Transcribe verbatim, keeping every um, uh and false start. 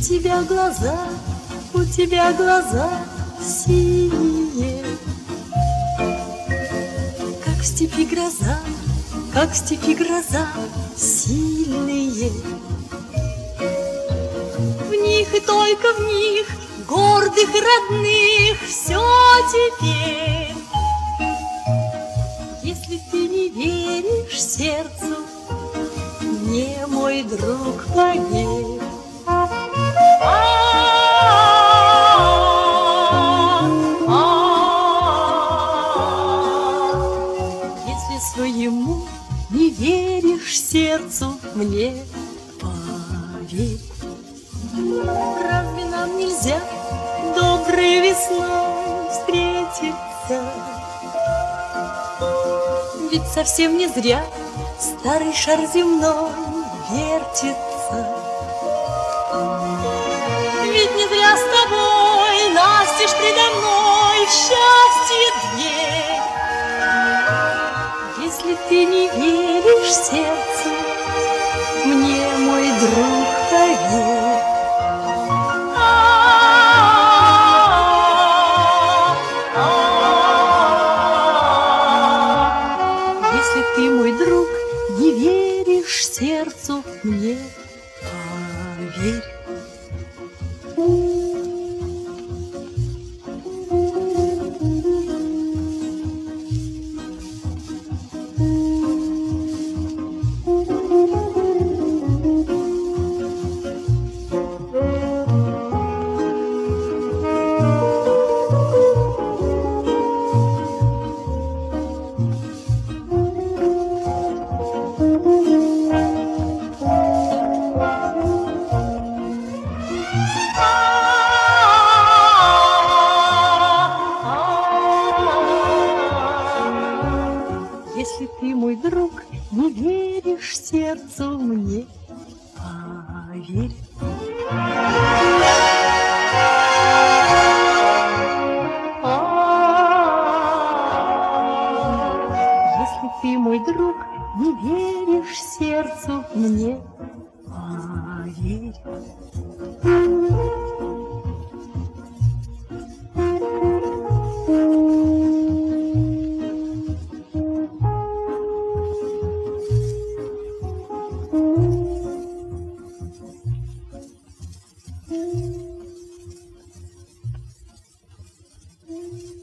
тебя глаза, у тебя глаза синие, как в степи гроза, как в степи гроза сильные. В них и только в них, гордых и родных, все теперь. Если ты не веришь сердцу, мне, мой друг, поверь. Если своему не веришь сердцу, мне поверь. Разве нам нельзя доброй весной встретиться? Ведь совсем не зря старый шар земной вертится. Ведь не зря с тобой настежь предо мной счастье дверь. Если ты не веришь сердцу, мне, мой друг, поверь. Если ты, мой друг, не веришь сердцу, мне поверь. Если ты, мой друг, не веришь сердцу, мне поверь. Если ты, мой друг, не веришь сердцу, мне поверь. Thank you.